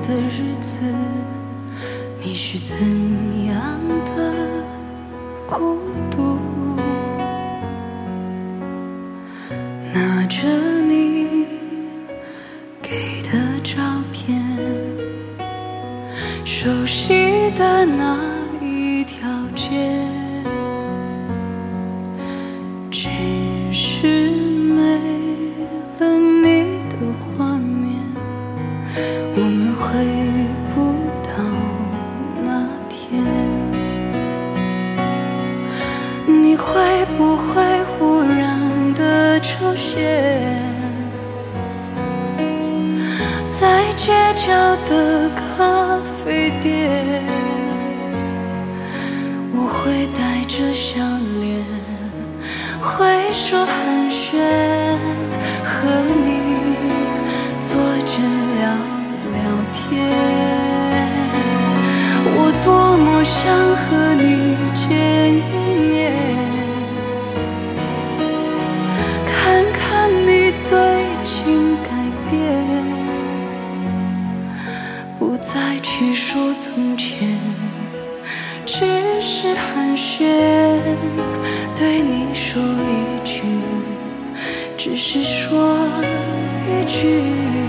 的日子，你是怎样的孤独？拿着你给的照片，熟悉的那一条街，只是没了你的画面，我们回不到那天。你会不会忽然的出现在街角的咖啡店？我会带着笑脸挥手寒暄，和你坐着聊聊天。我多么想和你见一面，看看你最近改变，不再去说从前，只是寒暄，对你说一句，只是说一句。